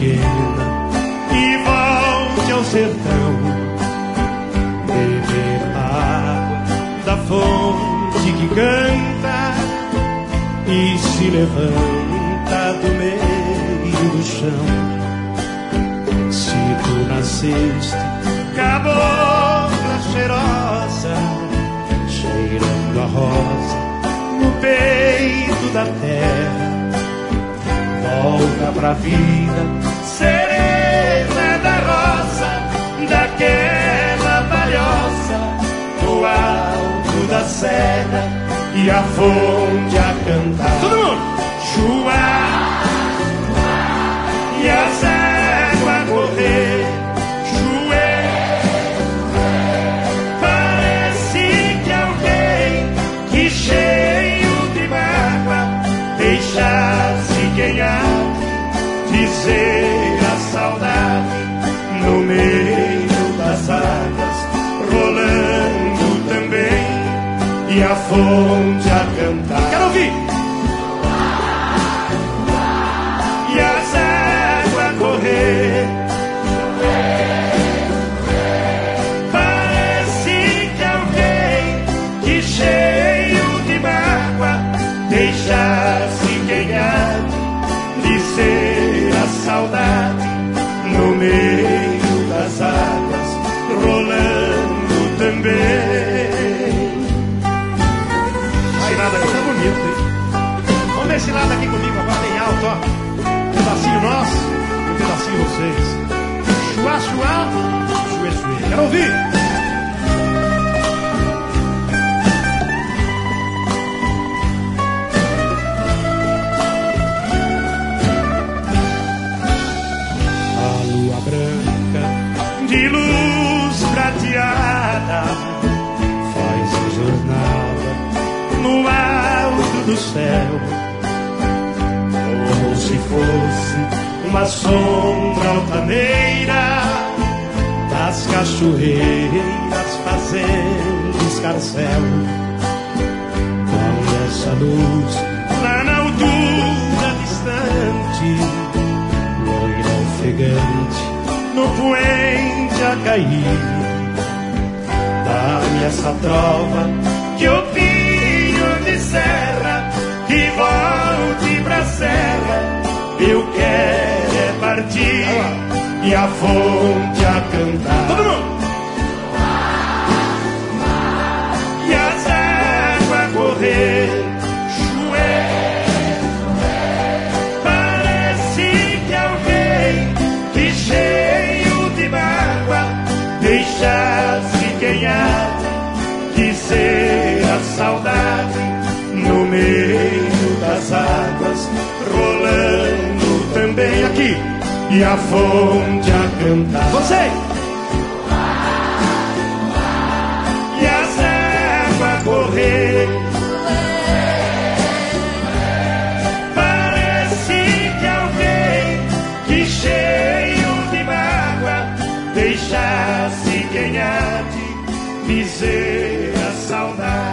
pequena e volte ao sertão, beber água da fonte que canta e se levanta do meio do chão. Se tu nasceste cabocla cheirosa, cheirando a rosa no peito da terra, volta pra vida serena da rosa, daquela palhoça no alto da serra, e a fonte a cantar. Todo mundo! Chuva e as águas a correr, parece que alguém que cheio de mágoa deixasse quem há dizer a saudade no meio das águas, rolando também, e a fonte a cantar. Quero ouvir! E as águas a correr, parece que alguém que cheio de mágoa deixasse quem há de ser a saudade no meio das águas, rolando também. Esse lado aqui tá bonito, hein? Vamos ver esse lado aqui comigo agora bem alto, ó. Um pedacinho nosso e um pedacinho vocês. Chuá, chuá, chuê, chuê. Quero ouvir! Branca de luz prateada faz a jornada no alto do céu, como se fosse uma sombra altaneira das cachoeiras fazendo escarcéu. Com essa luz lá na altura distante, loira ofegante no poente a cair, dá-me essa trova que o pinho de serra, que volte pra serra, eu quero é partir, e a fonte a cantar. Todo mundo! E as águas a correr, cheio de mágoa deixasse quem há de ser a saudade no meio das águas, rolando também aqui, e a fonte a cantar. Você! E as águas a correr, parece que alguém que cheio deixasse quem há de dizer a saudade